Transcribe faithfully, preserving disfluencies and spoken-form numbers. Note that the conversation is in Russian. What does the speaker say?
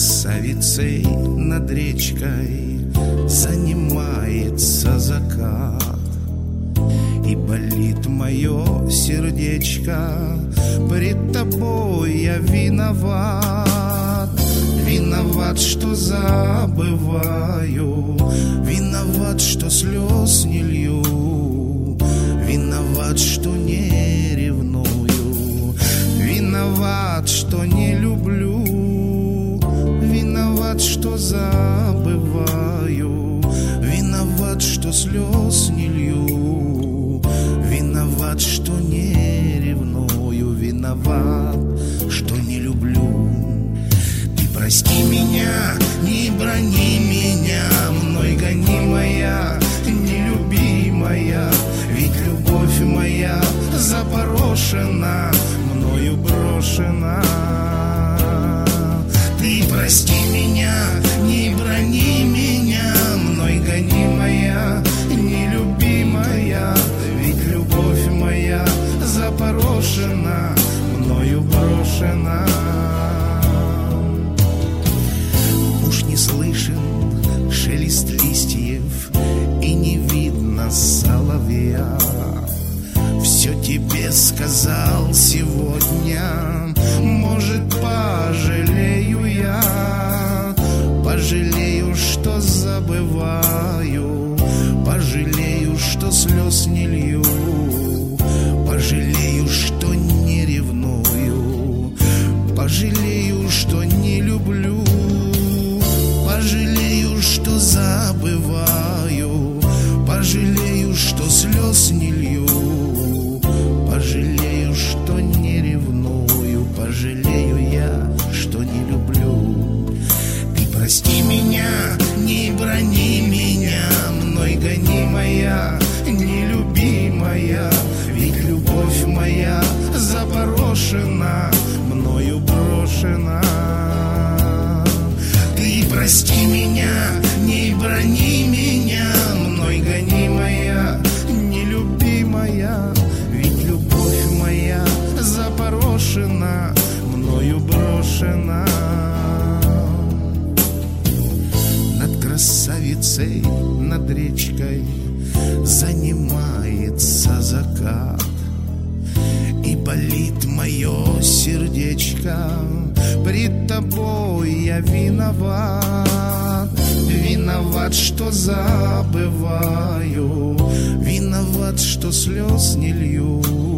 красавицей над речкой занимается закат. И болит мое сердечко, пред тобой я виноват. Виноват, что забываю, виноват, что слез не лью, виноват, что не ревную, виноват, что не люблю, виноват, что забываю, виноват, что слез не лью, виноват, что не ревную, виноват, что не люблю. Ты прости меня, не брони меня, мной гонимая, нелюбимая, ведь любовь моя запорошена, мною брошена. Ты прости меня, не брони меня, мной гонимая, нелюбимая, ведь любовь моя запорошена, мною брошена. Уж не слышен шелест листьев и не видно соловья. Все тебе сказал сегодня, может, пожалею я, пожалею, что забываю, пожалею, что слез не лью, пожалею, что не ревную, пожалею, что не люблю, пожалею, что забываю, пожалею, что слез не лью, пожалею, что не ревную, пожалею я, что не люблю. Ты прости меня, не брони меня, мной гонимая, нелюбимая, ведь любовь моя запорошена, мною брошена. Ты прости меня, не брони меня, мной гонимая, нелюбимая, ведь любовь моя запорошена, мною брошена. Над красавицей, над речкой занимается закат. И болит мое сердечко, пред тобой я виноват. Виноват, что забываю, виноват, что слез не лью,